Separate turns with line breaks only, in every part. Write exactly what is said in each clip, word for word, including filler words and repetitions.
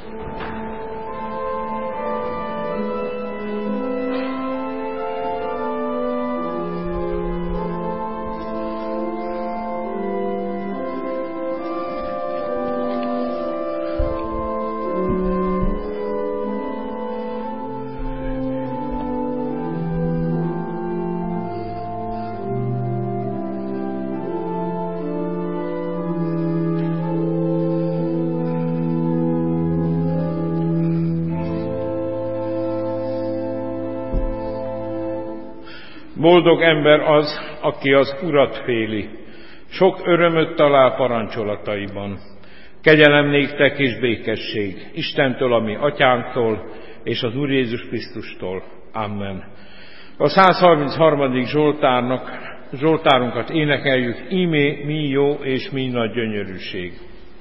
Boldog ember az, aki az Urat féli, sok örömöt talál parancsolataiban. Kegyelem néktek és békesség Istentől, a mi atyánktól, és az Úr Jézus Krisztustól. Amen. A száz harmincharmadik Zsoltárnak, Zsoltárunkat énekeljük, ímé mi jó és mi nagy gyönyörűség.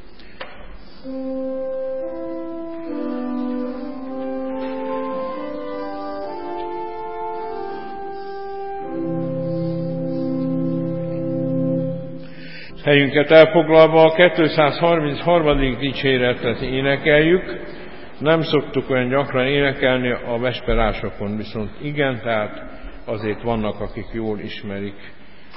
Helyünket elfoglalva a kétszázharmincharmadik dicséretet énekeljük. Nem szoktuk olyan gyakran énekelni a vesperásokon, viszont igen, tehát azért vannak, akik jól ismerik.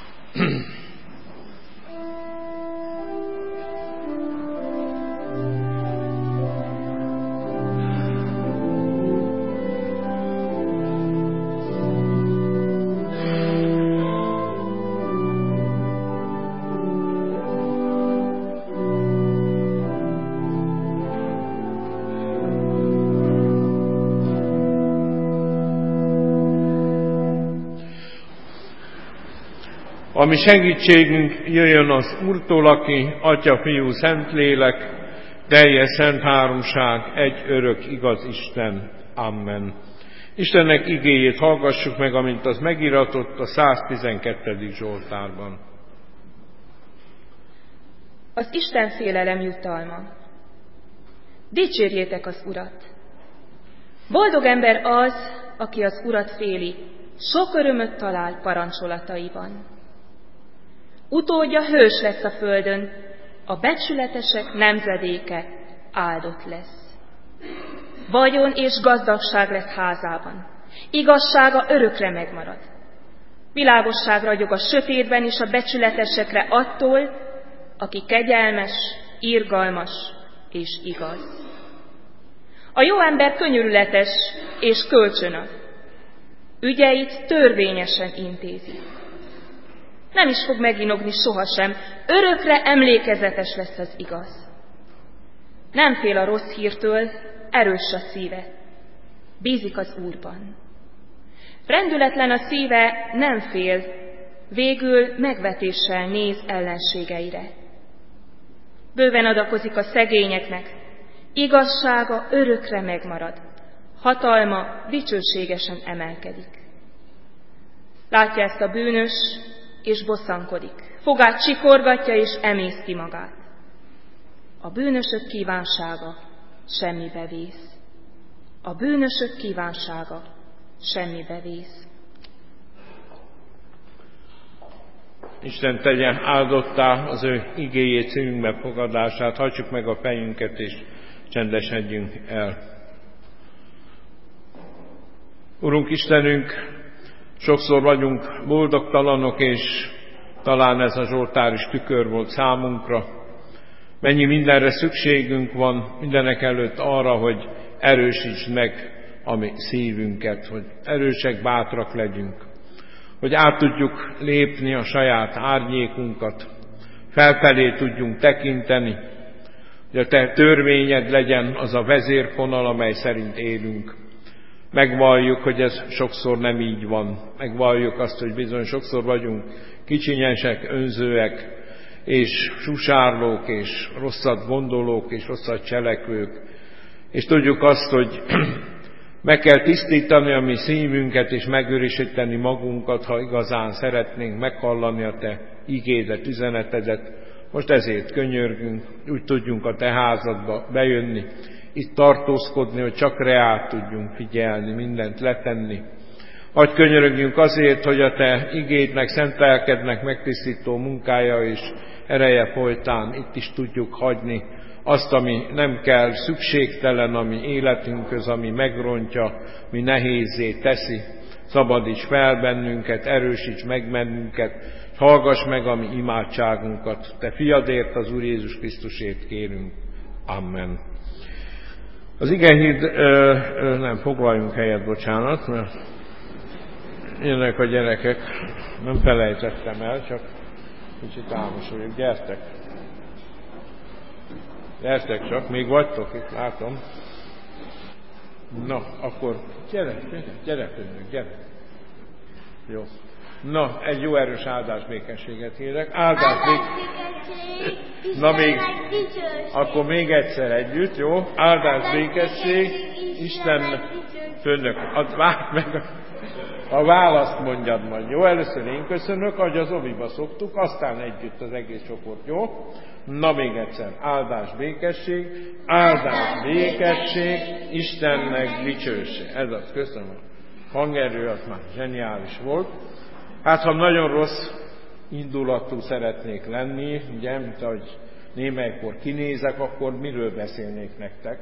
Ami segítségünk jöjjön az Úrtól, aki Atya, Fiú, Szentlélek, teljes szent háromság, egy örök igaz Isten. Amen. Istennek igéjét hallgassuk meg, amint az megiratott a száztizenkettedik Zsoltárban.
Az Isten félelem jutalma. Dicsérjétek az Urat! Boldog ember az, aki az Urat féli, sok örömöt talál parancsolataiban. Utódja hős lesz a földön, a becsületesek nemzedéke áldott lesz. Vagyon és gazdagság lesz házában, igazsága örökre megmarad. Világosság ragyog a sötétben és a becsületesekre attól, aki kegyelmes, irgalmas és igaz. A jó ember könyörületes és kölcsönös, ügyeit törvényesen intézi. Nem is fog meginogni sohasem, örökre emlékezetes lesz az igaz. Nem fél a rossz hírtől, erős a szíve, bízik az Úrban. Rendületlen a szíve, nem fél, végül megvetéssel néz ellenségeire. Bőven adakozik a szegényeknek, igazsága örökre megmarad, hatalma dicsőségesen emelkedik. Látja ezt a bűnös, és bosszankodik. Fogát csikorgatja, és emészti magát. A bűnösök kívánsága semmibe vész. A bűnösök kívánsága semmibe vész.
Isten tegye áldottá az ő igéjét, szívünk befogadását, hajtsuk meg a fejünket, és csendesedjünk el. Urunk Istenünk, sokszor vagyunk boldogtalanok, és talán ez a Zsoltár is tükör volt számunkra. Mennyi mindenre szükségünk van, mindenek előtt arra, hogy erősítsd meg a mi szívünket, hogy erősek, bátrak legyünk, hogy át tudjuk lépni a saját árnyékunkat, felfelé tudjunk tekinteni, hogy a te törvényed legyen az a vezérfonal, amely szerint élünk. Megvalljuk, hogy ez sokszor nem így van. Megvalljuk azt, hogy bizony sokszor vagyunk kicsinyesek, önzőek, és susárlók, és rosszat gondolók, és rosszat cselekvők. És tudjuk azt, hogy meg kell tisztítani a mi szívünket, és megőrizíteni magunkat, ha igazán szeretnénk meghallani a te igédet, üzenetedet. Most ezért könyörgünk, úgy tudjunk a te házadba bejönni, itt tartózkodni, hogy csak reát tudjunk figyelni, mindent letenni. Hadd könyörögjünk azért, hogy a te igédnek, szent lelkednek megtisztító munkája és ereje folytán itt is tudjuk hagyni azt, ami nem kell, szükségtelen, ami életünkhöz, ami megrontja, ami nehézzé teszi. Szabadíts fel bennünket, erősíts meg bennünket, hallgass meg a mi imádságunkat. Te fiadért, az Úr Jézus Krisztusért kérünk. Amen. Az igehíd, nem, foglaljunk helyet, bocsánat, mert jönnek a gyerekek, nem felejtettem el, csak kicsit álmos vagyok. Gyertek! Gyertek csak, még vagytok itt, látom. Na, akkor gyere, gyere, gyere, gyere, gyere. Jó. Na, egy jó erős áldás békességet kérek. Áldás békesség. Na még, akkor még egyszer együtt, jó? Áldás békesség. Isten főnök, add várj meg, a választ mondjad majd, jó? Először én köszönök, ahogy az oviba szoktuk, aztán együtt az egész csoport, jó? Na még egyszer, áldás békesség, áldás békesség, Istennek dicsőség. Ez az, köszönöm. Hangerő az már zseniális volt. Hát, ha nagyon rossz indulatú szeretnék lenni, ugye, mint ahogy némelykor kinézek, akkor miről beszélnék nektek?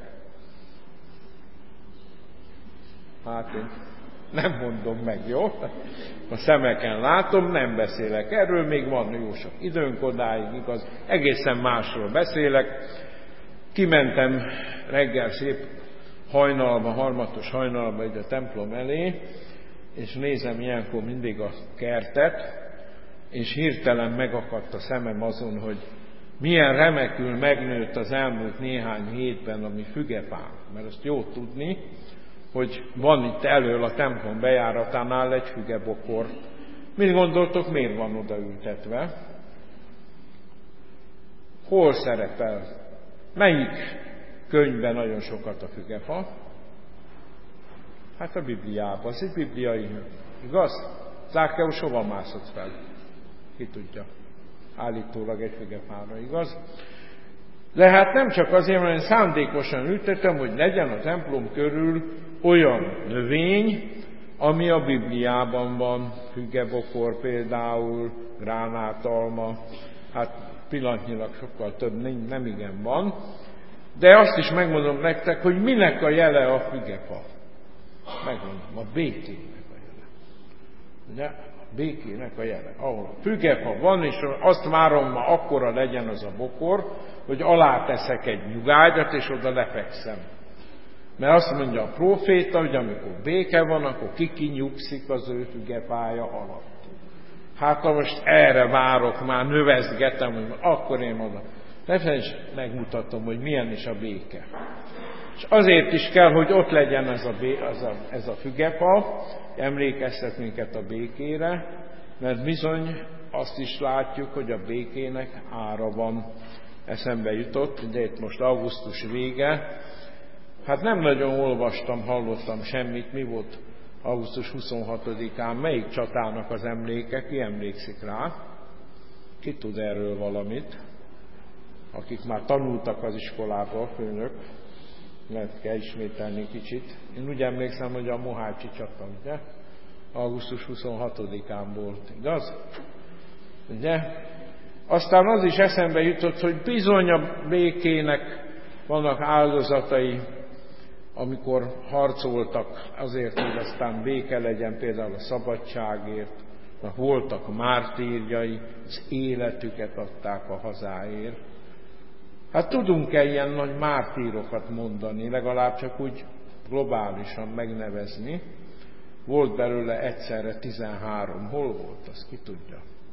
Hát én nem mondom meg, jó? A szemeken látom, nem beszélek erről, még van jó sok időnk odáig, igaz? Egészen másról beszélek. Kimentem reggel szép hajnalba, harmatos hajnalba ide a templom elé, és nézem ilyenkor mindig a kertet, és hirtelen megakadt a szemem azon, hogy milyen remekül megnőtt az elmúlt néhány hétben a mi fügefánk. Mert azt jó tudni, hogy van itt elől a templom bejáratánál egy fügebokor. Mit gondoltok, miért van odaültetve? Hol szerepel? Melyik könyvben nagyon sokat a fügefa? Hát a Bibliában. Az egy bibliai, igaz? Zákeus hova mászott fel? Ki tudja. Állítólag egy fügefára, igaz? De hát nem csak azért, mert én szándékosan ültetem, hogy legyen a templom körül olyan növény, ami a Bibliában van, fügebokor például, gránátalma, hát pillanatnyilag sokkal több nem, nem igen van, de azt is megmondom nektek, hogy minek a jele a fügefa. Megmondom, a békének a jele. Ugye? A békének a jele. Ahol a fügefa van, és azt várom, ma akkora legyen az a bokor, hogy aláteszek egy nyugágyat, és oda lefekszem. Mert azt mondja a próféta, hogy amikor béke van, akkor kikinyugszik az ő fügefája alatt. Hát ha most erre várok, már növezgetem, hogy akkor én oda. Ne felejtsd, megmutatom, hogy milyen is a béke. És azért is kell, hogy ott legyen ez a, bé, az a, ez a fügefa, emlékeztet minket a békére, mert bizony azt is látjuk, hogy a békének ára van. Eszembe jutott, ugye itt most augusztus vége, hát nem nagyon olvastam, hallottam semmit, mi volt augusztus huszonhatodikán, melyik csatának az emléke, ki emlékszik rá? Ki tud erről valamit? Akik már tanultak az iskolában, főnök, lehet kell ismételni kicsit. Én úgy emlékszem, hogy a Mohácsi csata, ugye? augusztus huszonhatodikán volt, igaz? Ugye? Aztán az is eszembe jutott, hogy bizony a békének vannak áldozatai, amikor harcoltak azért, hogy aztán béke legyen, például a szabadságért, mert voltak mártírjai, az életüket adták a hazáért. Hát tudunk-e ilyen nagy mártírokat mondani, legalább csak úgy globálisan megnevezni? Volt belőle egyszerre tizenhárom. Hol volt, azt ki tudja?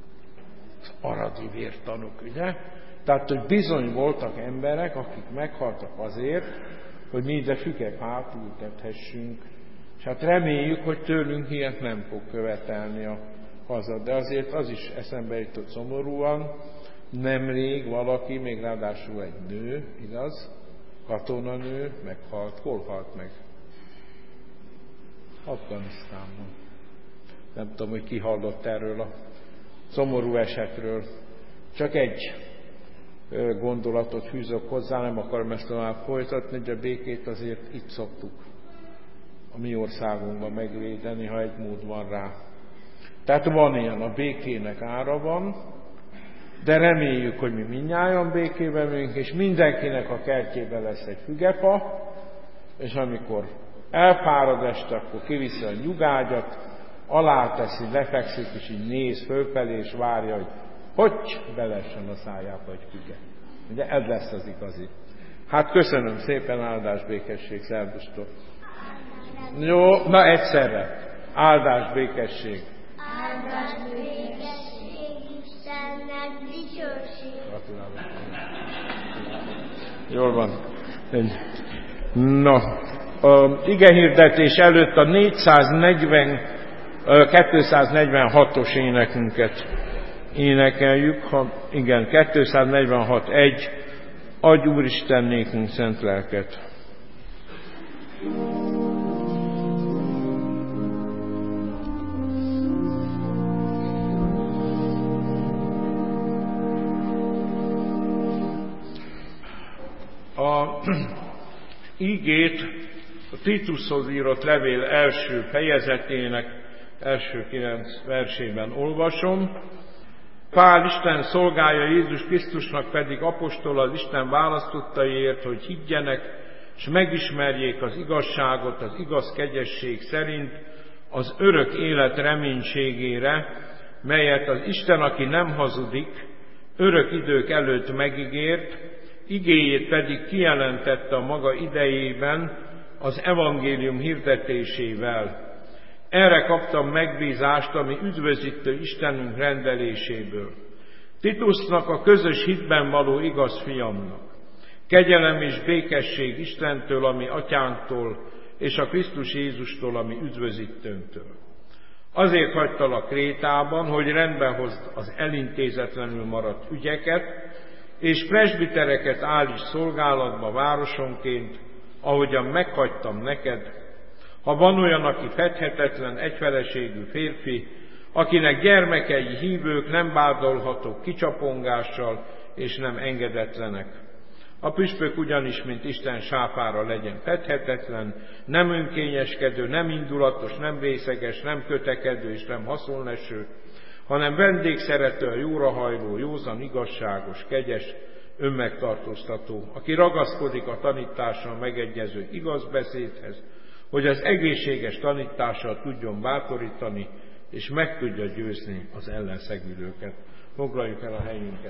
Az aradi vértanúk, ugye? Tehát, hogy bizony voltak emberek, akik meghaltak azért, hogy mi ide fügefát ültethessünk. És hát reméljük, hogy tőlünk ilyet nem fog követelni a haza. De azért az is eszembe jutott szomorúan, nemrég valaki, még ráadásul egy nő, igaz? Katonanő meghalt. Hol halt meg? Afganisztánban. Nem tudom, hogy ki hallott erről a szomorú esetről. Csak egy gondolatot fűzök hozzá, nem akarom ezt tovább folytatni, de a békét azért itt szoktuk a mi országunkban megvédeni, ha egy mód van rá. Tehát van ilyen, a békének ára van, de reméljük, hogy mi mindnyájan békében vagyunk, és mindenkinek a kertjében lesz egy fügefa, és amikor elfárad este, akkor kiviszi a nyugágyat, aláteszi, lefekszik, és így néz fölfelé, és várja, hogy hogy belessen a szájába egy füge. Ugye ez lesz az igazi. Hát köszönöm szépen, áldás, békesség, szervusztok! Jó, na egyszerre. Áldás, békesség.
Áldás, békesség, Istennek dicsőség.
Gratulálok. Jól van. Na, a igehirdetés előtt a négyszáznegyven, kétszáznegyvenhatos énekünket énekeljük. Ha igen, kétszáznegyvenhat egy. Adj Úristen nékünk szent lelket. A ígét a Titushoz írott levél első fejezetének első kilenc versében olvasom. Pál Isten szolgája, Jézus Krisztusnak pedig apostol az Isten választottaiért, hogy higgyenek, és megismerjék az igazságot az igaz kegyesség szerint az örök élet reménységére, melyet az Isten, aki nem hazudik, örök idők előtt megígért, igéjét pedig kijelentette a maga idejében az evangélium hirdetésével. Erre kaptam megbízást, ami üdvözítő Istenünk rendeléséből. Titusnak, a közös hitben való igaz fiamnak. Kegyelem és békesség Istentől, ami atyánktól, és a Krisztus Jézustól, ami üdvözítőnktől. Azért hagytalak Krétában, hogy rendbe hozd az elintézetlenül maradt ügyeket, és presbitereket állíts szolgálatba városonként, ahogyan meghagytam neked. Ha van olyan, aki fedhetetlen, egyfeleségű férfi, akinek gyermekei hívők, nem vádolhatók kicsapongással, és nem engedetlenek. A püspök ugyanis, mint Isten sápára legyen fedhetetlen, nem önkényeskedő, nem indulatos, nem vészeges, nem kötekedő és nem haszonleső, hanem vendégszerető, a jórahajló, józan, igazságos, kegyes, önmegtartóztató, aki ragaszkodik a tanítással megegyező igaz beszédhez, hogy az egészséges tanítással tudjon bátorítani, és meg tudja győzni az ellenszegülőket. Foglaljuk el a helyünket.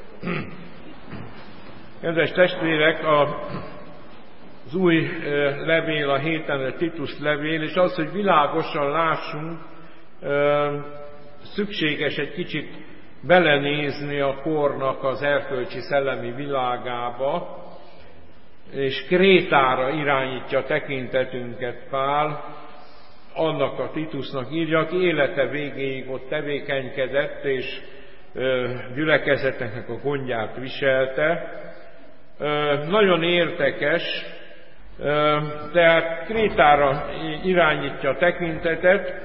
Kedves testvérek, a, az új levél, a héten a Titus levél, és az, hogy világosan lássunk, szükséges egy kicsit belenézni a kornak az erkölcsi szellemi világába, és Krétára irányítja tekintetünket Pál, annak a Titusnak írja, aki élete végéig ott tevékenykedett, és gyülekezeteknek a gondját viselte. Nagyon érdekes, tehát Krétára irányítja a tekintetet,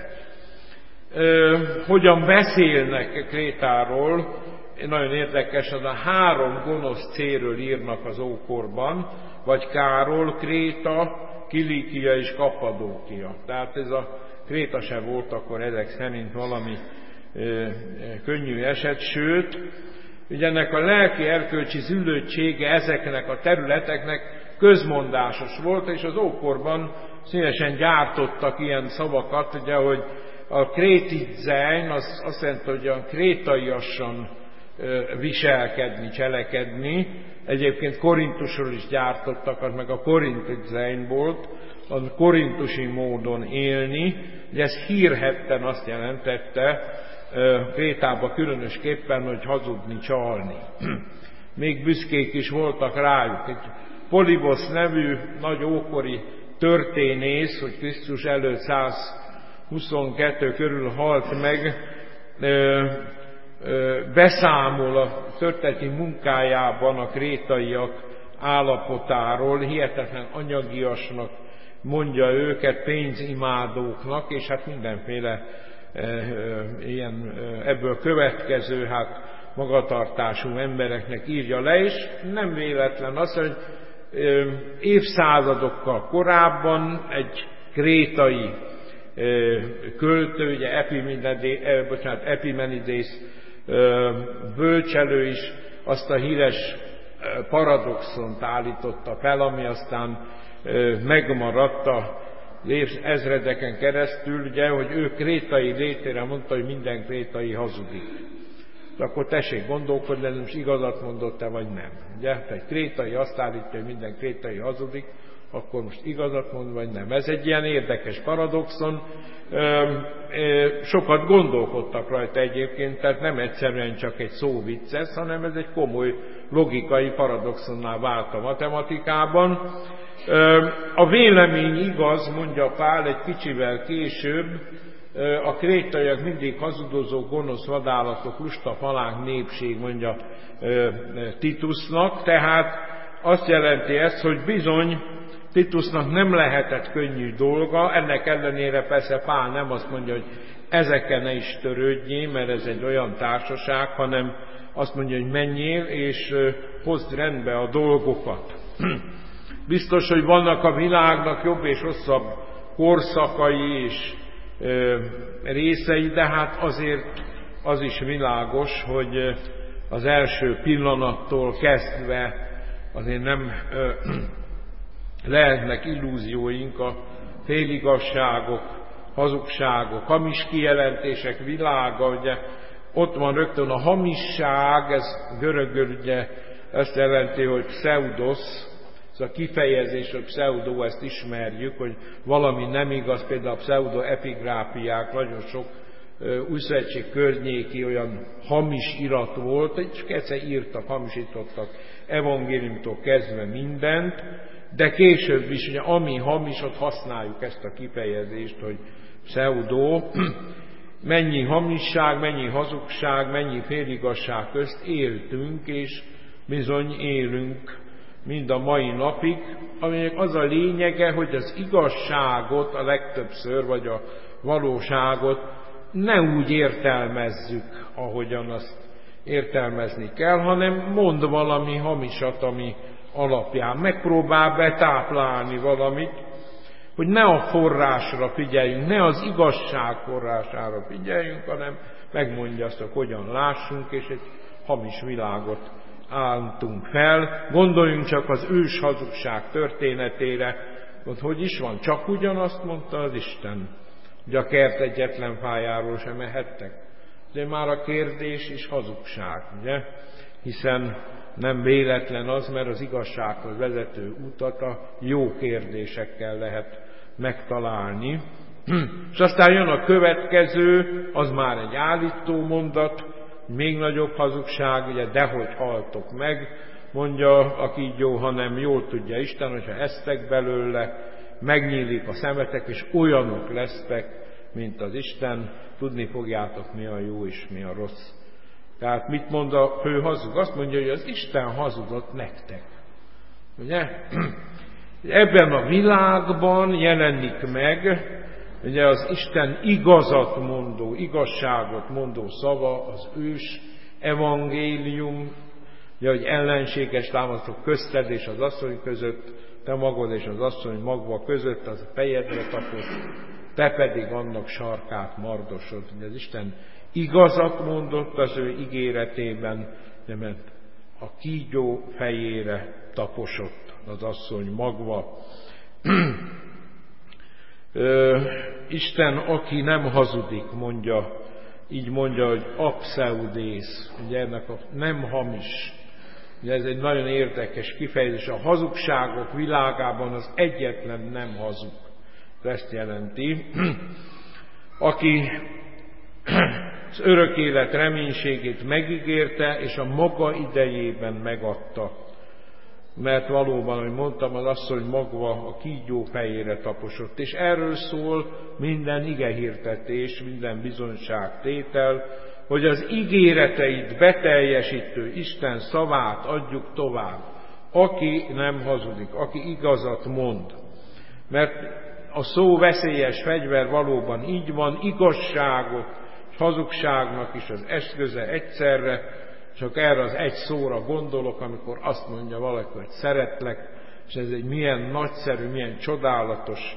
hogyan beszélnek Krétáról. Nagyon érdekes, az a három gonosz célről írnak az ókorban, vagy Káról, Kréta, Kilíkia és Kappadókia. Tehát ez a Kréta se volt akkor ezek szerint valami ö, könnyű eset, sőt, ugye ennek a lelki erkölcsi züllöttsége ezeknek a területeknek közmondásos volt, és az ókorban szívesen gyártottak ilyen szavakat, ugye, hogy a krétidzein, az azt jelenti, hogy olyan krétaiasan viselkedni, cselekedni. Egyébként Korintusról is gyártottak, meg a korintidzein volt, a korintusi módon élni, de ez hírhedten azt jelentette, Krétában különösképpen, hogy hazudni, csalni. Még büszkék is voltak rájuk. Egy Polibosz nevű nagy ókori történész, hogy Krisztus előtt százhuszonkettő körül halt meg, beszámol a történeti munkájában a krétaiak állapotáról, hihetetlen anyagiasnak mondja őket, pénzimádóknak, és hát mindenféle ilyen ebből következő hát magatartású embereknek írja le, és nem véletlen az, hogy évszázadokkal korábban egy krétai költő, ugye Epimenides bölcselő is azt a híres paradoxont állította fel, ami aztán megmaradt a ezredeken keresztül, ugye, hogy ő krétai létére mondta, hogy minden krétai hazudik. De akkor tessék gondolkodni, ez most igazat mondott-e, vagy nem. Ugye? Tehát krétai azt állítja, hogy minden krétai hazudik, akkor most igazat mond, vagy nem. Ez egy ilyen érdekes paradoxon. Sokat gondolkodtak rajta egyébként, tehát nem egyszerűen csak egy szóvicces, hanem ez egy komoly logikai paradoxonnál vált a matematikában. A vélemény igaz, mondja Pál egy kicsivel később, a krétaiak mindig hazudozó, gonosz vadállatok, lusta falánk népség, mondja Titusnak, tehát azt jelenti ezt, hogy bizony Titusnak nem lehetett könnyű dolga, ennek ellenére persze Pál nem azt mondja, hogy ezeken ne is törődjél, mert ez egy olyan társaság, hanem azt mondja, hogy menjél és hozd rendbe a dolgokat. Biztos, hogy vannak a világnak jobb és rosszabb korszakai és részei, de hát azért az is világos, hogy az első pillanattól kezdve azért nem lehetnek illúzióink, a féligasságok, hazugságok, hamis kijelentések világa, ugye ott van rögtön a hamisság, ez görögül ugye ezt jelenti, hogy pseudosz, ez a kifejezés, hogy pseudo, ezt ismerjük, hogy valami nem igaz, például a pseudoepigráfiák, nagyon sok Újszövetség környéki olyan hamis irat volt, és egyszer írtak, hamisítottak evangéliumtól kezdve mindent, de később is, ugye, ami hamis, ott használjuk ezt a kifejezést, hogy pseudo. Mennyi hamisság, mennyi hazugság, mennyi féligasság közt éltünk, és bizony élünk mind a mai napig, aminek az a lényege, hogy az igazságot a legtöbbször, vagy a valóságot ne úgy értelmezzük, ahogyan azt értelmezni kell, hanem mond valami hamisat, ami alapján megpróbál betáplálni valamit, hogy ne a forrásra figyeljünk, ne az igazság forrására figyeljünk, hanem megmondja azt, hogy hogyan lássunk, és egy hamis világot álltunk fel. Gondoljunk csak az ős hazugság történetére, hogy hogy is van, csak ugyanazt mondta az Isten, hogy a kert egyetlen fájáról sem ehettek. De már a kérdés is hazugság, ugye? Hiszen nem véletlen az, mert az igazsághoz vezető utat a jó kérdésekkel lehet megtalálni. És aztán jön a következő, az már egy állító mondat, még nagyobb hazugság, ugye, dehogy haltok meg, mondja a kígyó, hanem jól tudja Isten, hogyha esztek belőle, megnyílik a szemetek, és olyanok lesztek, mint az Isten, tudni fogjátok, mi a jó és mi a rossz. Tehát mit mond a fő hazug? Azt mondja, hogy az Isten hazudott nektek. Ugye? Ebben a világban jelenik meg, ugye az Isten igazat mondó, igazságot mondó szava, az ős evangélium, ugye, hogy ellenséges támasztok közted és az asszony között, te magad és az asszony magva között, az a fejedre tapos, te pedig annak sarkát mardosod. Ugye az Isten igazat mondott az ő ígéretében, de mert a kígyó fejére taposott az asszony magva. Ö, Isten, aki nem hazudik, mondja, így mondja, hogy apszeudész, ugye ennek a nem hamis. Ugye ez egy nagyon érdekes kifejezés. A hazugságok világában az egyetlen nem hazug. Ezt jelenti. Aki az örök élet reménységét megígérte, és a maga idejében megadta. Mert valóban, ahogy mondtam, az asszony magva a kígyó fejére taposott. És erről szól minden igehirtetés, minden bizonyságtétel, hogy az ígéreteit beteljesítő Isten szavát adjuk tovább. Aki nem hazudik, aki igazat mond. Mert a szó veszélyes fegyver, valóban így van, igazságot és hazugságnak is az eszköze egyszerre, csak erre az egy szóra gondolok, amikor azt mondja valaki, hogy szeretlek, és ez egy milyen nagyszerű, milyen csodálatos,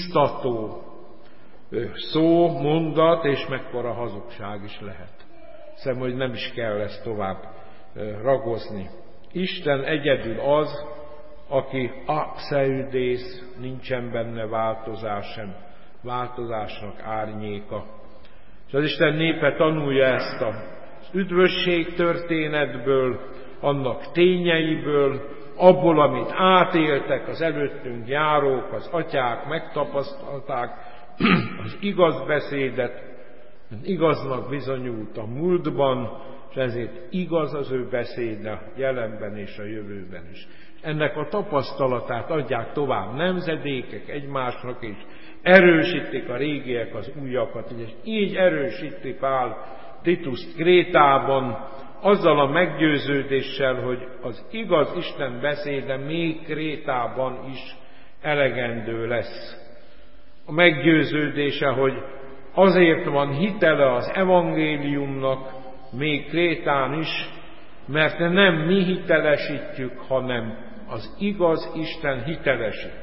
bíztató szó, mondat, és mekkora hazugság is lehet. hiszem, hogy nem is kell ezt tovább ragozni. Isten egyedül az, aki abszolútész, nincsen benne változás sem, változásnak árnyéka. És az Isten népe tanulja ezt az üdvösség történetből, annak tényeiből, abból, amit átéltek az előttünk járók, az atyák, megtapasztalták az igaz beszédet, igaznak bizonyult a múltban, és ezért igaz az ő beszéde jelenben és a jövőben is. Ennek a tapasztalatát adják tovább nemzedékek egymásnak, és erősítik a régiek az újakat, és így erősíti Pál Tituszt Krétában, azzal a meggyőződéssel, hogy az igaz Isten beszéde még Krétában is elegendő lesz. A meggyőződése, hogy azért van hitele az evangéliumnak még Krétán is, mert nem mi hitelesítjük, hanem az igaz Isten hitelesíti.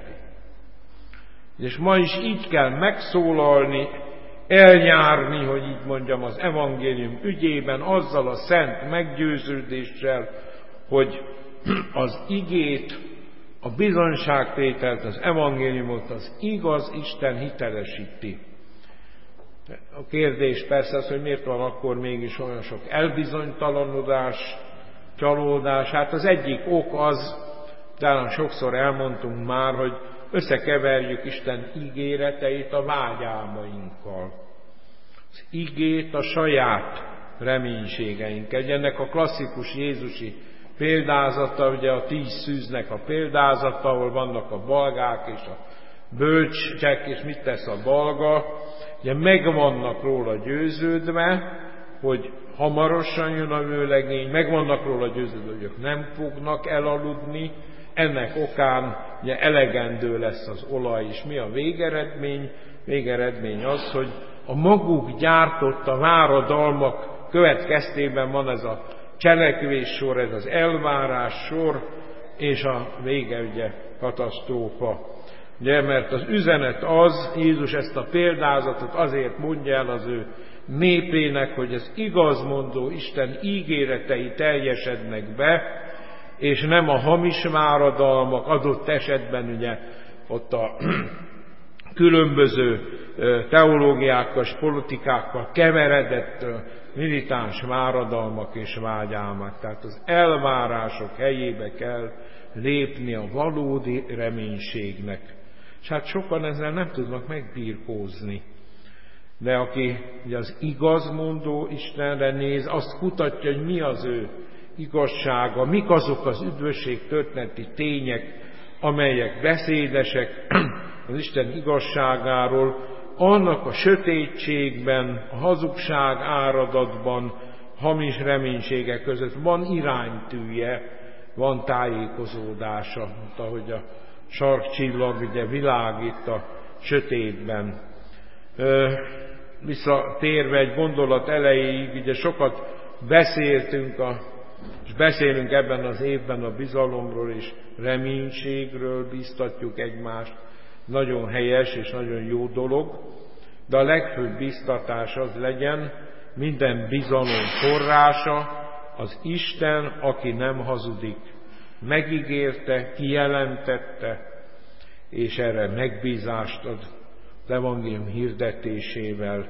És ma is így kell megszólalni, eljárni, hogy így mondjam, az evangélium ügyében, azzal a szent meggyőződéssel, hogy az igét, a bizonyságtételt, az evangéliumot az igaz Isten hitelesíti. A kérdés persze az, hogy miért van akkor mégis olyan sok elbizonytalanodás, csalódás. Hát az egyik ok az, talán sokszor elmondtunk már, hogy összekeverjük Isten ígéreteit a vágyálmainkkal. Az igét a saját reménységeinkkel. Ennek a klasszikus jézusi példázata, ugye a tíz szűznek a példázata, ahol vannak a balgák és a bölcsek, és mit tesz a balga. Ugye meg vannak róla győződve, hogy hamarosan jön a vőlegény, meg vannak róla győződve, hogy ők nem fognak elaludni, ennek okán ugye elegendő lesz az olaj, és mi a végeredmény? Végeredmény az, hogy a maguk gyártotta váradalmak következtében van ez a cselekvés sor, ez az elvárás sor, és a vége ugye katasztrófa. Ugye, mert az üzenet az, Jézus ezt a példázatot azért mondja el az ő népének, hogy az igazmondó Isten ígéretei teljesednek be, és nem a hamis váradalmak, adott esetben ugye ott a különböző teológiákkal és politikákkal keveredett militáns váradalmak és vágyálmak. Tehát az elvárások helyébe kell lépni a valódi reménységnek. És hát sokan ezzel nem tudnak megbirkózni. De aki ugye az igazmondó Istenre néz, azt kutatja, hogy mi az ő igazsága, mik azok az üdvösség történeti tények, amelyek beszédesek az Isten igazságáról, annak a sötétségben, a hazugság áradatban, hamis reménységek között van iránytűje, van tájékozódása, mint ahogy a sarkcsillag ugye világít a sötétben. Ö, visszatérve egy gondolat elejéig, ugye sokat beszéltünk, a, és beszélünk ebben az évben a bizalomról és reménységről, bíztatjuk egymást. Nagyon helyes és nagyon jó dolog, de a legfőbb bíztatás az legyen, minden bizalom forrása az Isten, aki nem hazudik. Megígérte, kijelentette, és erre megbízást ad az evangélium hirdetésével.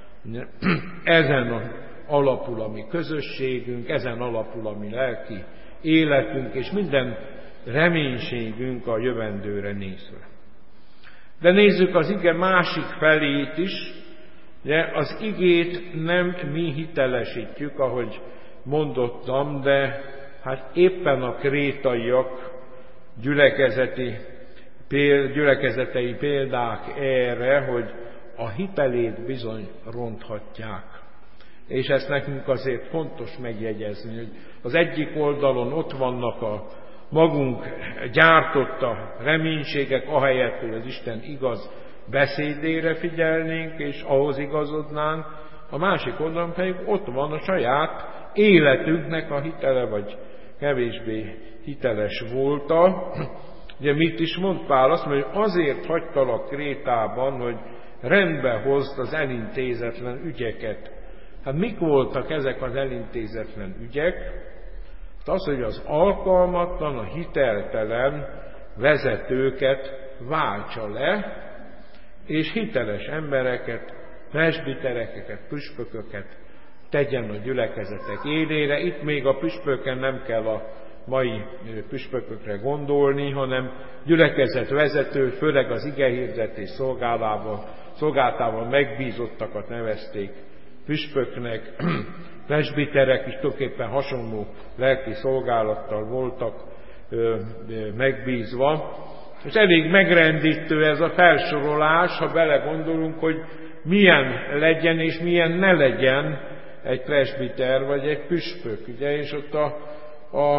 Ezen alapul a mi közösségünk, ezen alapul a mi lelki életünk, és minden reménységünk a jövendőre nézve. De nézzük az ige másik felét is. Ugye, az igét nem mi hitelesítjük, ahogy mondottam, de hát éppen a krétaiak gyülekezeti, péld, gyülekezetei példák erre, hogy a hitelét bizony ronthatják. És ezt nekünk azért fontos megjegyezni, hogy az egyik oldalon ott vannak a magunk gyártotta reménységek, ahelyett, hogy az Isten igaz beszédére figyelnénk, és ahhoz igazodnánk, a másik oldalon pedig ott van a saját életünknek a hitele, vagy kevésbé hiteles volta. Ugye mit is mond Pál? Azt mondja, hogy azért hagytalak Krétában, hogy rendbe hozd az elintézetlen ügyeket. Hát mik voltak ezek az elintézetlen ügyek? Az, hogy az alkalmatlan, a hiteltelen vezetőket váltsa le, és hiteles embereket, presbiterekeket, püspököket tegyen a gyülekezetek élére. Itt még a püspöken nem kell a mai püspökökre gondolni, hanem gyülekezetvezető, főleg az igehirdetés szolgálával, szolgáltával megbízottakat nevezték püspöknek, presbiterek is tulajdonképpen hasonló lelki szolgálattal voltak ö, ö, megbízva. És elég megrendítő ez a felsorolás, ha belegondolunk, hogy milyen legyen és milyen ne legyen egy presbiter vagy egy püspök. Ugye? És ott a, a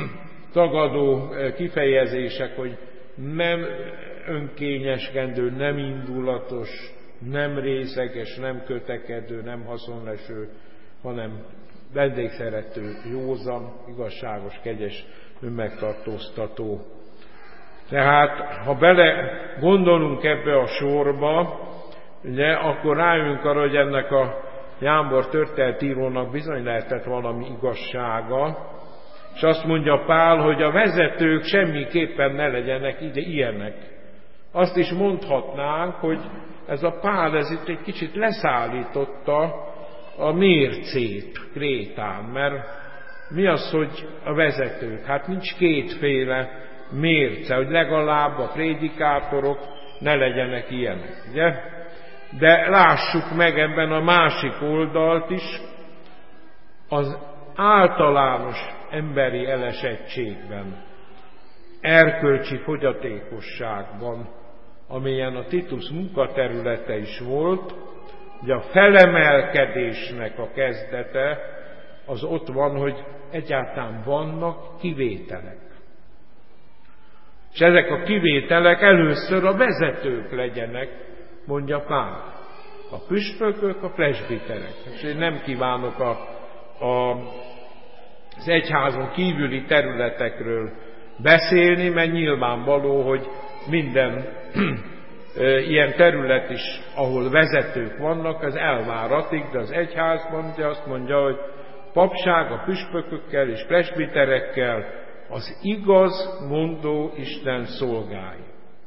tagadó kifejezések, hogy nem önkényeskedő, nem indulatos, nem részeges, nem kötekedő, nem haszonleső, hanem vendégszerető, józan, igazságos, kegyes, önmegtartóztató. Tehát, ha bele gondolunk ebbe a sorba, ugye, akkor rájövünk arra, hogy ennek a Jámbor történetírónak bizony lehetett valami igazsága, és azt mondja Pál, hogy a vezetők semmiképpen ne legyenek ide ilyenek. Azt is mondhatnánk, hogy ez a Pál ez itt egy kicsit leszállította a mércét Krétán, mert mi az, hogy a vezetők? Hát nincs kétféle mérce, hogy legalább a prédikátorok ne legyenek ilyenek, ugye? De lássuk meg ebben a másik oldalt is, az általános emberi elesettségben, erkölcsi fogyatékosságban, amilyen a Titus munkaterülete is volt, ugye a felemelkedésnek a kezdete az ott van, hogy egyáltalán vannak kivételek. És ezek a kivételek először a vezetők legyenek, mondja Pál. A püspökök, a presbiterek. És én nem kívánok a, a, az egyházon kívüli területekről beszélni, mert nyilvánvaló, hogy minden ilyen terület is, ahol vezetők vannak, az elváratik, de az egyházban ugye azt mondja, hogy papság a püspökökkel és presbiterekkel az igaz mondó Isten szolgái.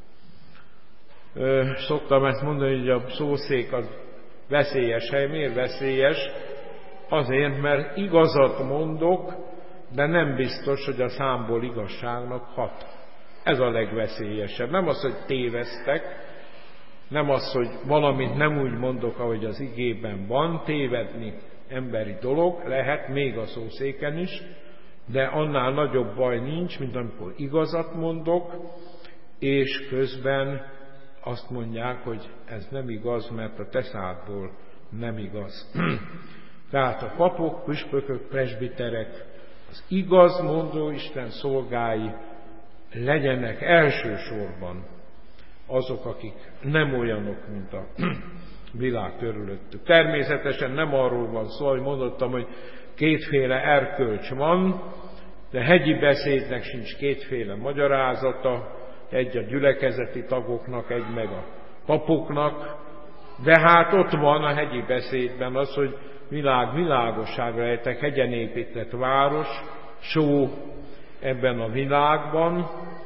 Szoktam ezt mondani, hogy a szószék az veszélyes hely. Miért veszélyes? Azért, mert igazat mondok, de nem biztos, hogy a számból igazságnak hat. Ez a legveszélyesebb. Nem az, hogy tévesztek, nem az, hogy valamit nem úgy mondok, ahogy az igében van, tévedni emberi dolog, lehet még a szószéken is, de annál nagyobb baj nincs, mint amikor igazat mondok, és közben azt mondják, hogy ez nem igaz, mert a te szádból nem igaz. Tehát a papok, püspökök, presbiterek, az igaz mondó Isten szolgái legyenek elsősorban azok, akik nem olyanok, mint a világ körülöttük. Természetesen nem arról van szó, hogy mondottam, hogy kétféle erkölcs van, de hegyi beszédnek sincs kétféle magyarázata, egy a gyülekezeti tagoknak, egy meg a papoknak, de hát ott van a hegyi beszédben az, hogy világ világosságra ejtek, hegyen épített város, só ebben a világban,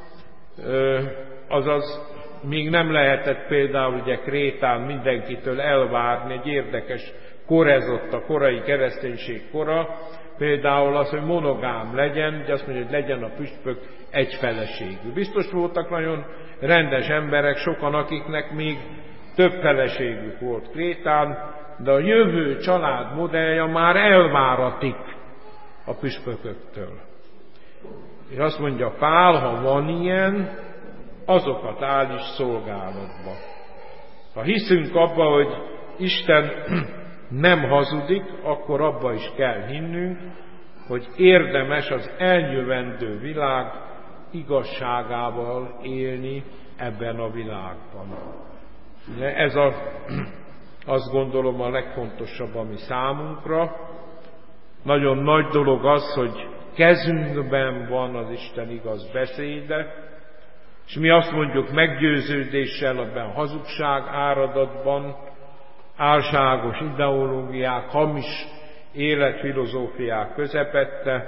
azaz még nem lehetett például ugye Krétán mindenkitől elvárni, egy érdekes kor ez ott a korai kereszténység kora, például az, hogy monogám legyen, ugye azt mondja, hogy legyen a püspök egy feleségű. Biztos voltak nagyon rendes emberek, sokan, akiknek még több feleségük volt Krétán, de a jövő család modellja már elváratik a püspököktől. És azt mondja Pál, ha van ilyen, azokat állíts szolgálatba. Ha hiszünk abba, hogy Isten nem hazudik, akkor abba is kell hinnünk, hogy érdemes az eljövendő világ igazságával élni ebben a világban. Ez a, azt gondolom a legfontosabb, ami számunkra. Nagyon nagy dolog az, hogy kezünkben van az Isten igaz beszéde, és mi azt mondjuk meggyőződéssel ebben a hazugság áradatban, álságos ideológiák, hamis életfilozófiák közepette,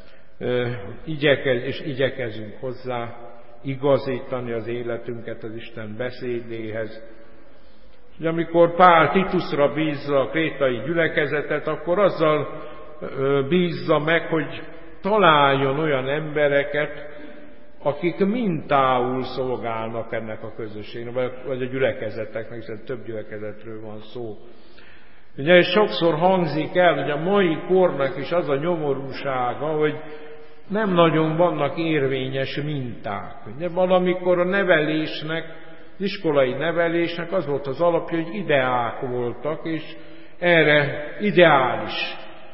igyekez, és igyekezünk hozzá igazítani az életünket az Isten beszédéhez. És amikor Pál Titusra bízza a krétai gyülekezetet, akkor azzal bízza meg, hogy találjon olyan embereket, akik mintául szolgálnak ennek a közösségnek, vagy a gyülekezeteknek, hiszen több gyülekezetről van szó. Ugye sokszor hangzik el, hogy a mai kornak is az a nyomorúsága, hogy nem nagyon vannak érvényes minták. Ugye valamikor a nevelésnek, az iskolai nevelésnek az volt az alapja, hogy ideák voltak, és erre ideális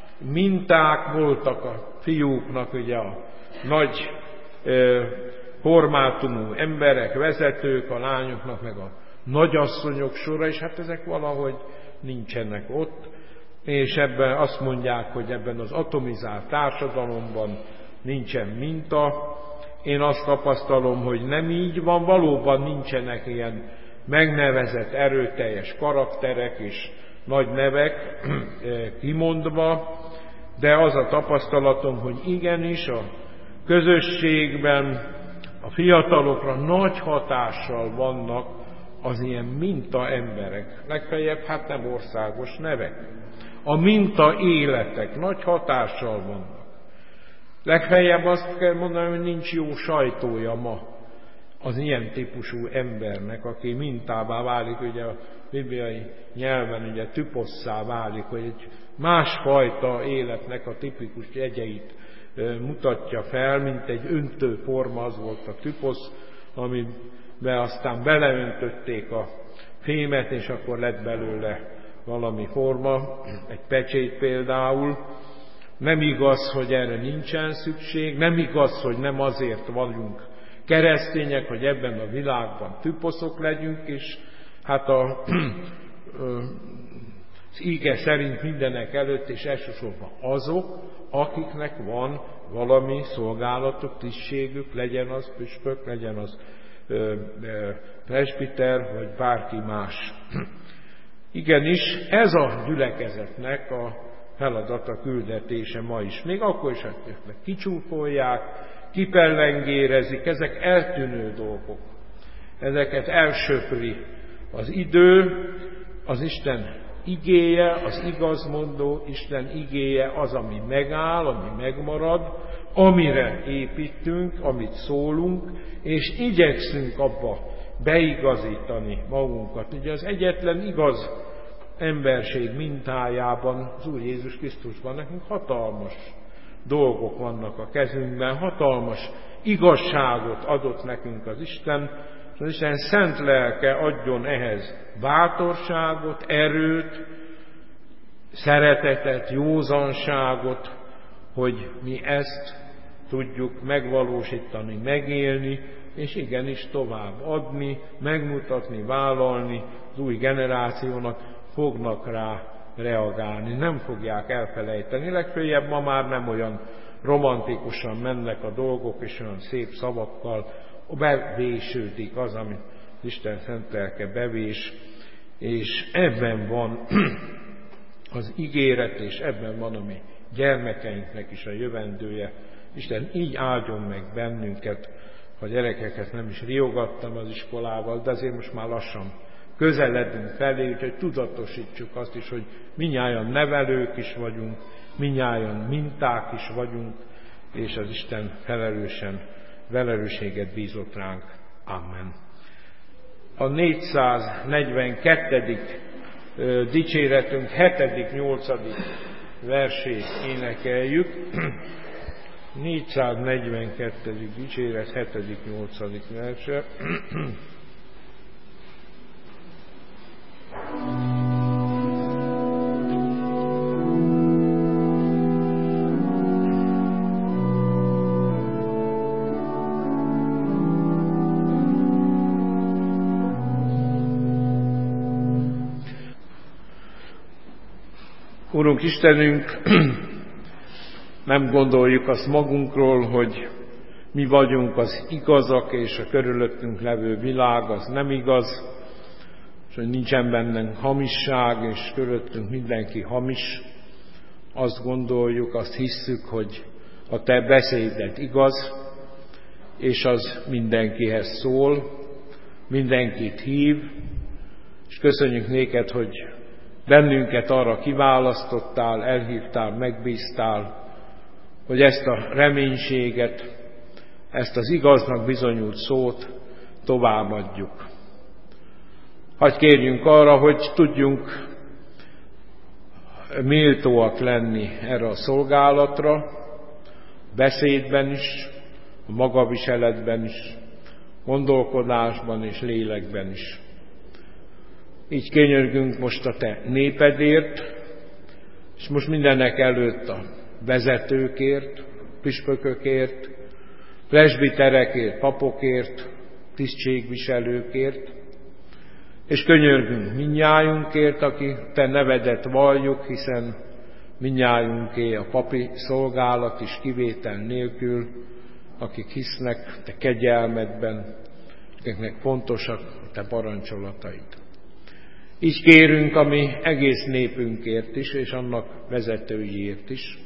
minták voltak a fiúknak, ugye a nagy ö, formátumú emberek, vezetők, a lányoknak meg a nagyasszonyok sora, és hát ezek valahogy nincsenek ott, és ebben azt mondják, hogy ebben az atomizált társadalomban nincsen minta. Én azt tapasztalom, hogy nem így van, valóban nincsenek ilyen megnevezett erőteljes karakterek és nagy nevek kimondva, de az a tapasztalatom, hogy igenis a közösségben a fiatalokra nagy hatással vannak az ilyen minta emberek. Legfeljebb hát nem országos nevek. A minta életek nagy hatással vannak. Legfeljebb azt kell mondani, hogy nincs jó sajtója ma az ilyen típusú embernek, aki mintává válik, ugye a bibliai nyelven ugye typosszá válik, hogy egy másfajta életnek a tipikus jegyeit mutatja fel, mint egy öntő forma, az volt a typosz, amiben aztán beleöntötték a fémet, és akkor lett belőle valami forma, egy pecsét például. Nem igaz, hogy erre nincsen szükség, nem igaz, hogy nem azért vagyunk keresztények, hogy ebben a világban typoszok legyünk, és hát a, az íge szerint mindenek előtt, és elsősorban azok, akiknek van valami szolgálatuk, tisztségük, legyen az püspök, legyen az ö, ö, presbiter, vagy bárki más. Igenis, ez a gyülekezetnek a feladata, küldetése ma is. Még akkor is, hogy kicsúfolják, kipellengérezik, ezek eltűnő dolgok. Ezeket elsöpri az idő, az Isten igéje, az igazmondó Isten igéje az, ami megáll, ami megmarad, amire építünk, amit szólunk, és igyekszünk abba beigazítani magunkat. Ugye az egyetlen igaz emberség mintájában, az Úr Jézus Krisztusban nekünk hatalmas dolgok vannak a kezünkben, hatalmas igazságot adott nekünk az Isten, és az Isten szent lelke adjon ehhez bátorságot, erőt, szeretetet, józanságot, hogy mi ezt tudjuk megvalósítani, megélni, és igenis tovább adni, megmutatni, vállalni az új generációnak, fognak rá reagálni, nem fogják elfelejteni. Legfeljebb ma már nem olyan romantikusan mennek a dolgok, és olyan szép szavakkal bevésődik az, amit Isten szent lelke bevés, és ebben van az ígéret, és ebben van a mi gyermekeinknek is a jövendője. Isten így áldjon meg bennünket, ha gyerekeket nem is riogattam az iskolával, de azért most már lassan közeledünk felé, úgyhogy tudatosítsuk azt is, hogy mindnyájan nevelők is vagyunk, mindnyájan minták is vagyunk, és az Isten felelősen, felelősséget bízott ránk. Amen. A négyszáznegyvenkettedik dicséretünk hetedik nyolcadik versét énekeljük. négyszáznegyvenkettedik dicséret hetedik nyolcadik verse. Urunk Istenünk, nem gondoljuk azt magunkról, hogy mi vagyunk az igazak, és a körülöttünk levő világ az nem igaz. hogy nincsen bennünk hamisság, és körülöttünk mindenki hamis, azt gondoljuk, azt hisszük, hogy a te beszéded igaz, és az mindenkihez szól, mindenkit hív, és köszönjük néked, hogy bennünket arra kiválasztottál, elhívtál, megbíztál, hogy ezt a reménységet, ezt az igaznak bizonyult szót továbbadjuk. Hadd kérjünk arra, hogy tudjunk méltóak lenni erre a szolgálatra, beszédben is, a magaviseletben is, gondolkodásban és lélekben is. Így könyörgünk most a te népedért, és most mindenek előtt a vezetőkért, püspökökért, presbiterekért, papokért, tisztségviselőkért, és könyörgünk mindnyájunkért, aki te nevedet valljuk, hiszen mindnyájunké a papi szolgálat is kivétel nélkül, akik hisznek te kegyelmedben, akiknek fontosak a te parancsolataid. Így kérünk a mi egész népünkért is, és annak vezetőiért is,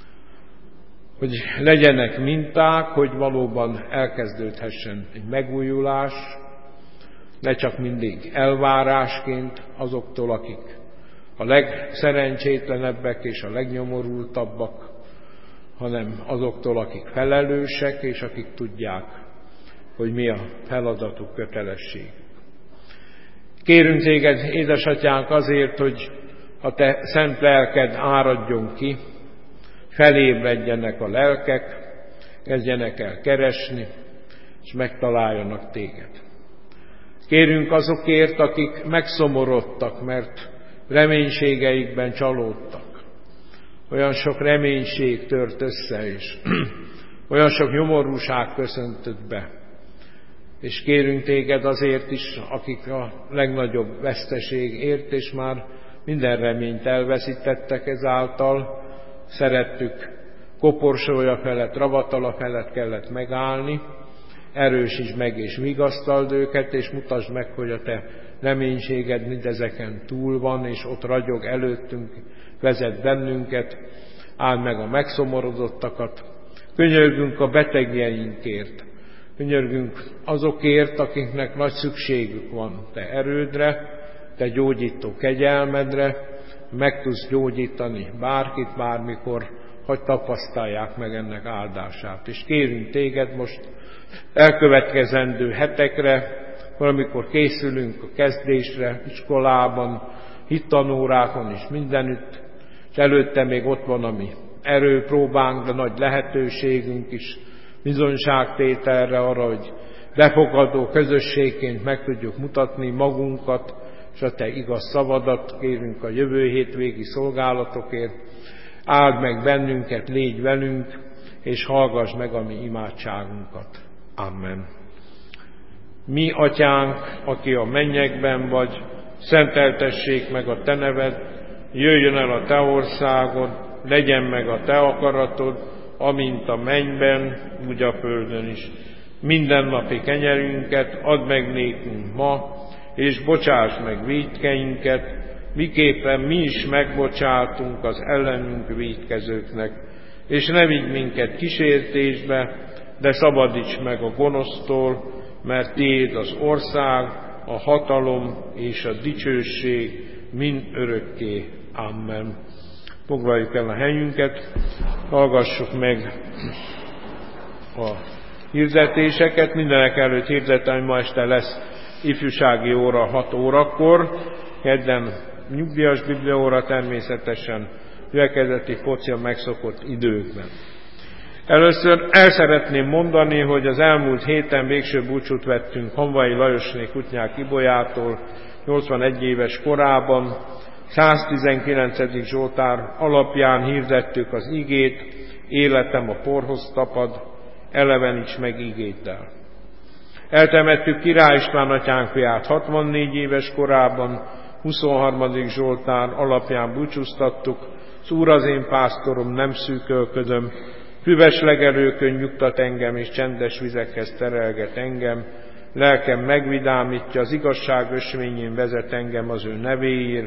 hogy legyenek minták, hogy valóban elkezdődhessen egy megújulás, ne csak mindig elvárásként azoktól, akik a legszerencsétlenebbek és a legnyomorultabbak, hanem azoktól, akik felelősek, és akik tudják, hogy mi a feladatuk, kötelességük. Kérünk téged, édesatyánk, azért, hogy a te szent lelked áradjon ki, felébredjenek a lelkek, kezdjenek el keresni, és megtaláljanak téged. Kérünk azokért, akik megszomorodtak, mert reménységeikben csalódtak. Olyan sok reménység tört össze, és olyan sok nyomorúság köszöntött be. És kérünk téged azért is, akik a legnagyobb veszteségért, és már minden reményt elveszítettek ezáltal, szerettük, koporsója felett, ravatala felett kellett megállni, erősítsd meg és vigasztald őket, és mutasd meg, hogy a te reménységed mindezeken túl van, és ott ragyog előttünk, vezet bennünket, áld meg a megszomorodottakat. Könyörgünk a betegjeinkért, könyörgünk azokért, akiknek nagy szükségük van te erődre, te gyógyító kegyelmedre, meg tudsz gyógyítani bárkit, bármikor, hogy tapasztalják meg ennek áldását. És kérünk téged most elkövetkezendő hetekre, valamikor készülünk a kezdésre, iskolában, hittanórákon és mindenütt, és előtte még ott van a mi erőpróbánk, de nagy lehetőségünk is, bizonyságtételre arra, hogy befogadó közösségként meg tudjuk mutatni magunkat, és a te igaz szavadat. Kérünk a jövő hétvégi szolgálatokért, áld meg bennünket, légy velünk, és hallgass meg a mi imádságunkat. Amen. Mi, atyánk, aki a mennyekben vagy, szenteltessék meg a te neved, jöjjön el a te országod, legyen meg a te akaratod, amint a mennyben, úgy a földön is. Mindennapi kenyerünket add meg nékünk ma, és bocsáss meg vétkeinket, miképpen mi is megbocsátunk az ellenünk vétkezőknek. És ne vigy minket kísértésbe, de szabadíts meg a gonosztól, mert tiéd az ország, a hatalom és a dicsőség mind örökké. Amen. Foglaljuk el a helyünket, hallgassuk meg a hirdetéseket. Mindenek előtt hirdetem, hogy ma este lesz ifjúsági óra hat órakor, kedden nyugdíjas bibliaóra, természetesen gyülekezeti foci a megszokott időkben. Először el szeretném mondani, hogy az elmúlt héten végső búcsút vettünk Hamvai Lajosné Kutnyák Ibolyától, nyolcvanegy éves korában. száztizenkilencedik Zsoltár alapján hirdettük az igét, életem a porhoz tapad, eleveníts meg igéddel. Eltemettük Király István atyánk fiát hatvannégy éves korában, huszonharmadik Zsoltár alapján búcsúztattuk, az Úr az én pásztorom, nem szűkölködöm, füves legelőkön nyugtat engem, és csendes vizekhez terelget engem, lelkem megvidámítja, az igazság ösvényén vezet engem az ő nevéért.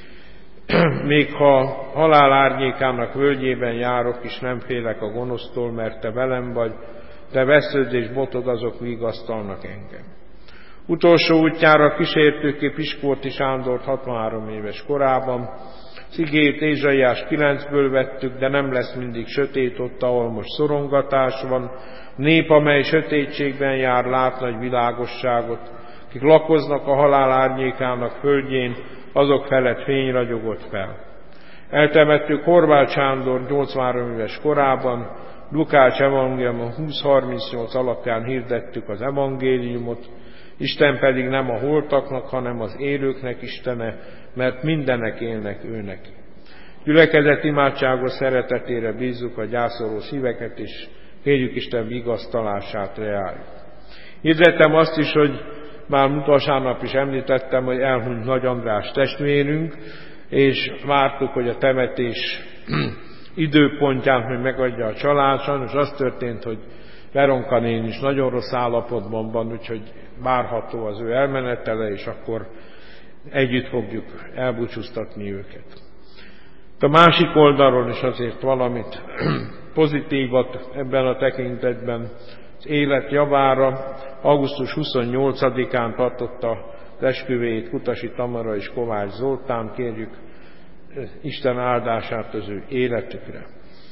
Még ha halál árnyékának völgyében járok is, nem félek a gonosztól, mert te velem vagy, te vesződ és botod azok vigasztalnak engem. Utolsó útjára kísértőké Piskorti Sándort hatvanhárom éves korában. Az igét Ézsaiás kilencből vettük, de nem lesz mindig sötét ott, ahol most szorongatás van. Nép, amely sötétségben jár, lát nagy világosságot. Akik lakoznak a halál árnyékának földjén, azok felett fény ragyogott fel. Eltemettük Horváth Sándor nyolcvanhárom éves korában, Lukács evangéliuma húsz harmincnyolc alapján hirdettük az evangéliumot, Isten pedig nem a holtaknak, hanem az élőknek Istene, mert mindenek élnek őnek. Gyülekezet imádságos szeretetére bízzuk a gyászoló szíveket, és kérjük Isten vigasztalását reáljuk. Hirdetem azt is, hogy már múlt vasárnap is említettem, hogy elhunyt Nagy András testvérünk, és vártuk, hogy a temetés időpontján, hogy megadja a család. Sajnos az történt, hogy Veronka néni is nagyon rossz állapotban van, úgyhogy várható az ő elmenetele, és akkor együtt fogjuk elbúcsúztatni őket. A másik oldalról is azért valamit pozitívat ebben a tekintetben, az élet javára augusztus huszonnyolcadikán tartotta az esküvőjét Kutasi Tamara és Kovács Zoltán, kérjük Isten áldását az ő életükre.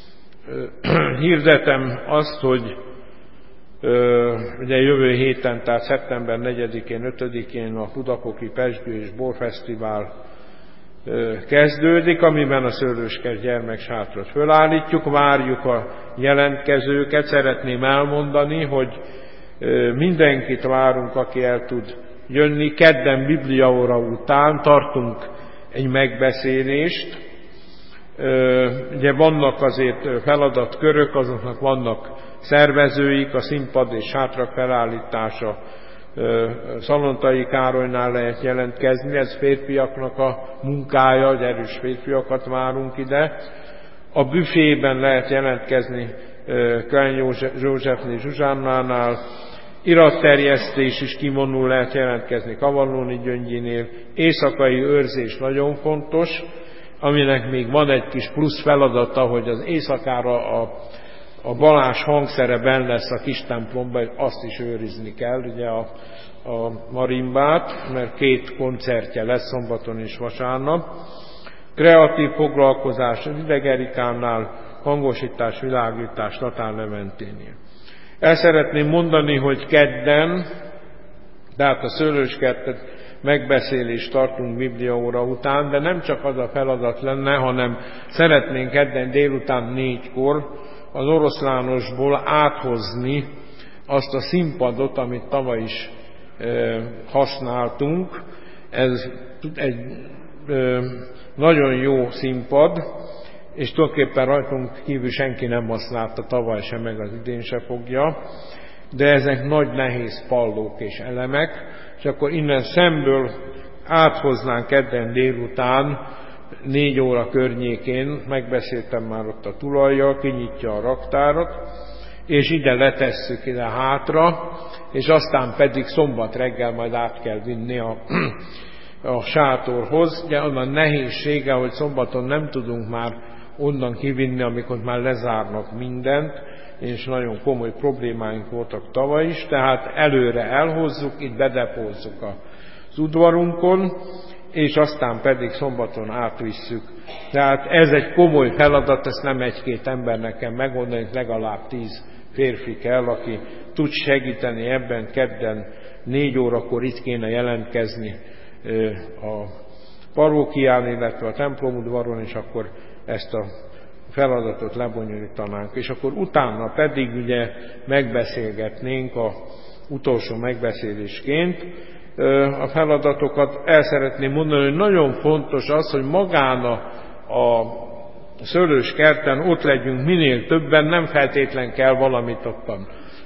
Hirdetem azt, hogy ugye jövő héten, tehát szeptember negyedikén, ötödikén a Tudapoki Pezsgő és Borfesztivál kezdődik, amiben a Szőlőskert gyermeksátrat fölállítjuk, várjuk a jelentkezőket. Szeretném elmondani, hogy mindenkit várunk, aki el tud jönni. Kedden bibliaóra után tartunk egy megbeszélést. Ugye vannak azért feladatkörök, azoknak vannak szervezőik, a színpad és sátrak felállítása Szalontai Károlynál lehet jelentkezni, ez férfiaknak a munkája, hogy erős férfiakat várunk ide. A büfében lehet jelentkezni Klein Józsefnél, Zsuzsánnánál, iratterjesztés is kivonul, lehet jelentkezni Kavallóni Gyöngyinél, éjszakai őrzés nagyon fontos, aminek még van egy kis plusz feladata, hogy az éjszakára a A Balázs hangszere benn lesz a kis templomban, azt is őrizni kell, ugye a, a marimbát, mert két koncertje lesz szombaton és vasárnap. Kreatív foglalkozás az Idegerikánál, hangosítás, világítás Tatár Leventénél. El szeretném mondani, hogy kedden, tehát a Szőlőskertet megbeszélést tartunk bibliaóra után, de nem csak az a feladat lenne, hanem szeretnénk kedden délután négykor az Oroszlánosból áthozni azt a színpadot, amit tavaly is e, használtunk. Ez egy e, nagyon jó színpad, és tulajdonképpen rajtunk kívül senki nem használta tavaly sem, meg az idén se fogja, de ezek nagy nehéz pallók és elemek, és akkor innen szemből áthoznánk kedden délután, négy óra környékén, megbeszéltem már ott a tulajjal, kinyitja a raktárat, és ide letesszük ide hátra, és aztán pedig szombat reggel majd át kell vinni a, a sátorhoz. Ugye onnan nehézsége, hogy szombaton nem tudunk már onnan kivinni, amikor már lezárnak mindent, és nagyon komoly problémáink voltak tavaly is, tehát előre elhozzuk, itt bedepózzuk az udvarunkon, és aztán pedig szombaton átvisszük. Tehát ez egy komoly feladat, ezt nem egy-két embernek kell megoldani, legalább tíz férfi kell, aki tud segíteni ebben. Kedden négy órakor itt kéne jelentkezni a parókián, illetve a templomudvaron, és akkor ezt a feladatot lebonyolítanánk. És akkor utána pedig ugye megbeszélgetnénk a utolsó megbeszélésként a feladatokat. El szeretném mondani, hogy nagyon fontos az, hogy magán a, a Szőlőskerten ott legyünk minél többen, nem feltétlen kell valamit ottan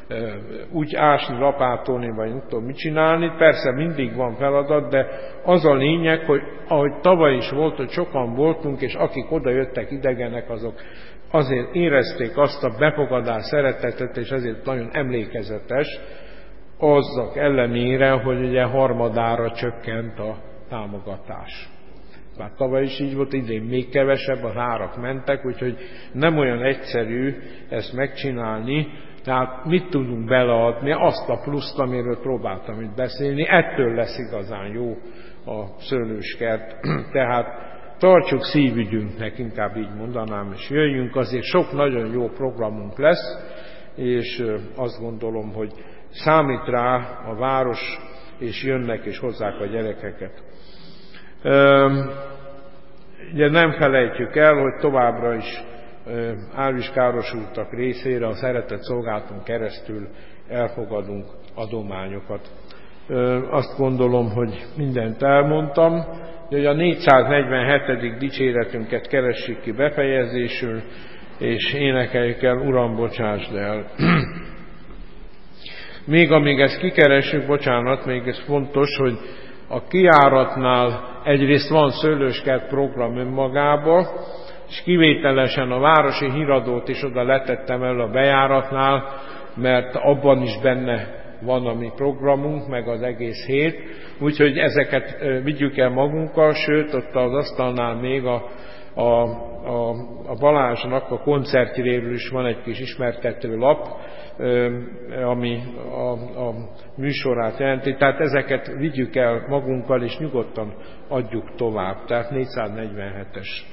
úgy ásni, lapátolni, vagy nem tudom mit csinálni. Persze mindig van feladat, de az a lényeg, hogy ahogy tavaly is volt, hogy sokan voltunk, és akik oda jöttek idegenek, azok azért érezték azt a befogadás, szeretetet, és ezért nagyon emlékezetes azok ellenére, hogy ugye harmadára csökkent a támogatás. Már tavaly is így volt, idén még kevesebb, az árak mentek, úgyhogy nem olyan egyszerű ezt megcsinálni. Tehát mit tudunk beleadni? Azt a pluszt, amiről próbáltam itt beszélni, ettől lesz igazán jó a szőlőskert. Tehát tartsuk szívügyünknek, inkább így mondanám, és jöjjünk, azért sok nagyon jó programunk lesz, és azt gondolom, hogy számít rá a város, és jönnek és hozzák a gyerekeket. Ugye nem felejtjük el, hogy továbbra is álviskárosultak részére a szeretett szolgálaton keresztül elfogadunk adományokat. Azt gondolom, hogy mindent elmondtam, hogy a négyszáznegyvenhetedik dicséretünket keressük ki befejezésül, és énekeljük el, Uram, bocsásd el. Még amíg ezt kikeressük, bocsánat, még ez fontos, hogy a kijáratnál egyrészt van szőlőskert program önmagába, és kivételesen a városi híradót is oda letettem el a bejáratnál, mert abban is benne van a mi programunk, meg az egész hét, úgyhogy ezeket vigyük el magunkkal, sőt, ott az asztalnál még a, a, a, a Balázsnak a koncertjéről is van egy kis ismertető lap, ami a, a műsorát jelenti, tehát ezeket vigyük el magunkkal, és nyugodtan adjuk tovább, tehát négyszáznegyvenhetes.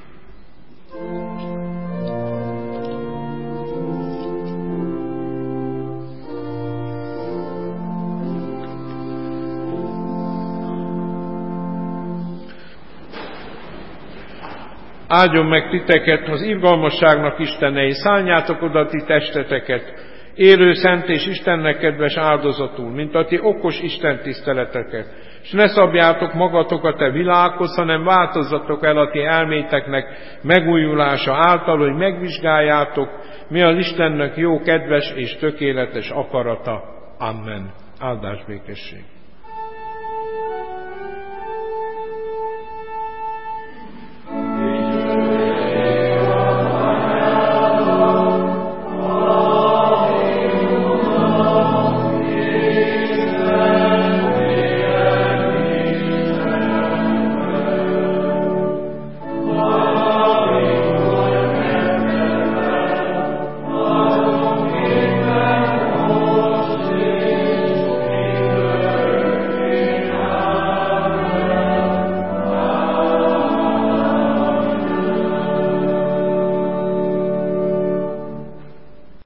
Áldjon meg titeket az irgalmasságnak Istenei, szálljátok oda ti testeteket, élő, szent és Istennek kedves áldozatul, mint a ti okos Isten tiszteleteket, és ne szabjátok magatokat a világhoz, hanem változzatok el a ti elméteknek megújulása által, hogy megvizsgáljátok, mi az Istennek jó, kedves és tökéletes akarata. Amen. Áldás békesség.